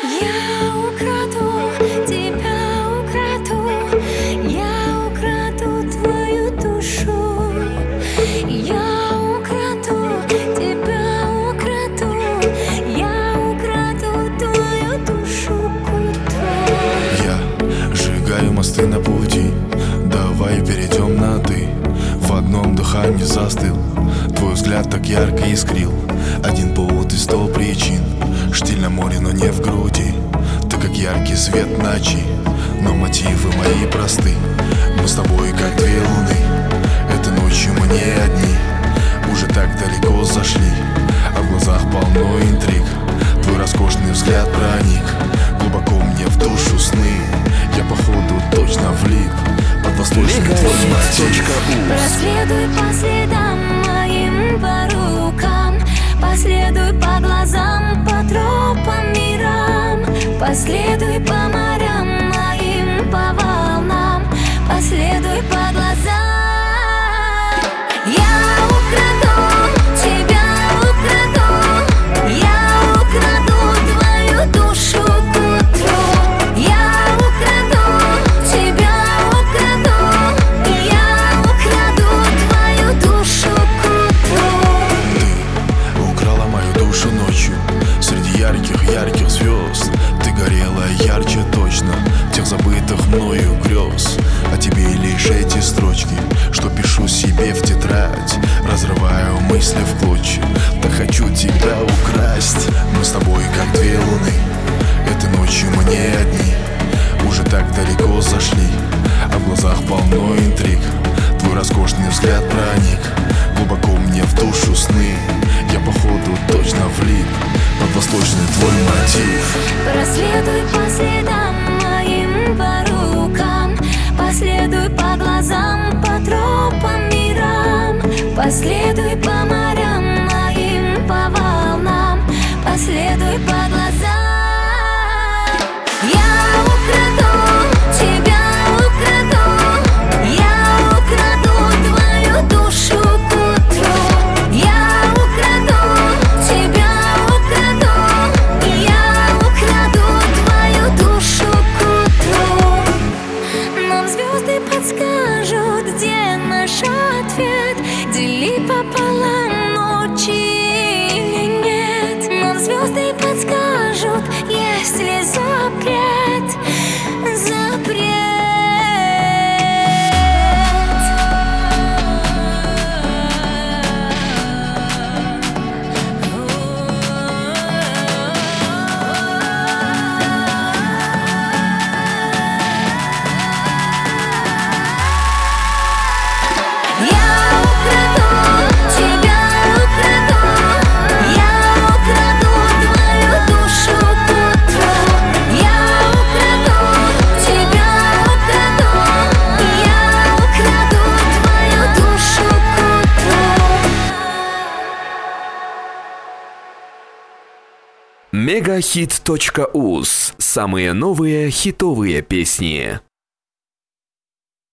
Я украду, тебя украду, я украду твою душу. Я украду, тебя украду, я украду твою душу к утру. Я сжигаю мосты на пути, давай перейдем на «ты». В одном дыхании застыл, твой взгляд так ярко искрил. Один повод и 100 причин, штиль на море, но не в груди. Ты как яркий свет ночи, но мотивы мои просты. Мы с тобой как две луны, этой ночью мы не одни. Уже так далеко зашли, а в глазах полно интриг. Твой роскошный взгляд проник глубоко мне в душу сны. Я походу точно влип под восточный твой мотив. Проследуй по следам моим, по рукам, последуй по глазам, по тропам мирам. Последуй по морям моим, по волнам, последуй по глазам. Я украду, тебя украду, я украду твою душу к утру. Я украду, тебя украду, я украду твою душу к утру. Ты украла мою душу ночью среди ярких звезд. Ты горела ярче точно тех забытых мною грез. О тебе лишь эти строчки, что пишу себе в тетрадь. Разрываю мысли в клочья, так хочу тебя украсть. Мы с тобой как две луны, этой ночью мы не одни. Уже так далеко зашли, а в глазах полно интриг. Твой роскошный взгляд проник глубоко мне в душу сны. Я походу точно влип под восточный твой мотив. Проследуй по следам моим, по рукам, последуй по глазам, по тропам мирам. Последуй по морям моим, по волнам, последуй по глазам. Я украду, тебя украду, я украду твою душу к утру. Я украду, тебя украду, я украду твою душу к утру. Нам звезды подскажут, где наш ответ. Дели пополам ночи или нет. Нам звезды подскажут, есть ли запрет. Запрет. Я украду, тебя украду, я украду твою душу к утру. Я украду, тебя украду, я украду твою душу к утру. Megahit.uz. Самые новые хитовые песни.